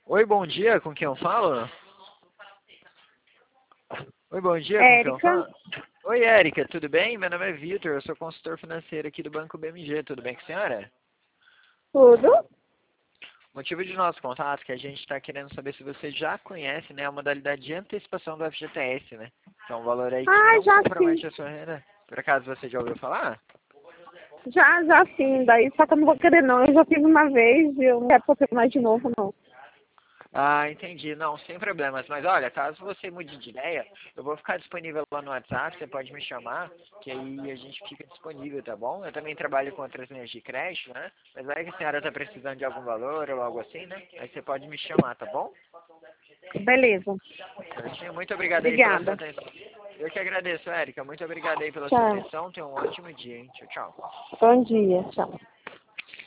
Oi, bom dia, com quem eu falo? Oi, bom dia, com quem eu Érica, falo? Oi, Érica, tudo bem? Meu nome é Vitor, eu sou consultor financeiro aqui do Banco BMG, tudo bem com a senhora? tudo? O motivo de nosso contato é que a gente está querendo saber se você já conhece, né, a modalidade de antecipação do FGTS, né? Que é um valor aí que Ah, não já sim. compromete a sua renda. Por acaso você já ouviu falar? Já sim. Daí só que eu não vou querer não. Eu já fiz uma vez e eu não quero fazer mais de novo, não. Ah, entendi. Não, sem problemas. Mas olha, caso você mude de ideia, eu vou ficar disponível lá no WhatsApp, você pode me chamar, que aí a gente fica disponível, tá bom? Eu também trabalho com outras linhas de crédito, né? Mas vai que a senhora tá precisando de algum valor ou algo assim, né? Aí você pode me chamar, tá bom? Beleza. Certinho. Muito obrigado aí pela sua Obrigada. atenção. Eu que agradeço, Érica. Muito obrigado aí pela sua Tchau. atenção. Tenha um ótimo dia, hein? Tchau, tchau. Bom dia. Tchau.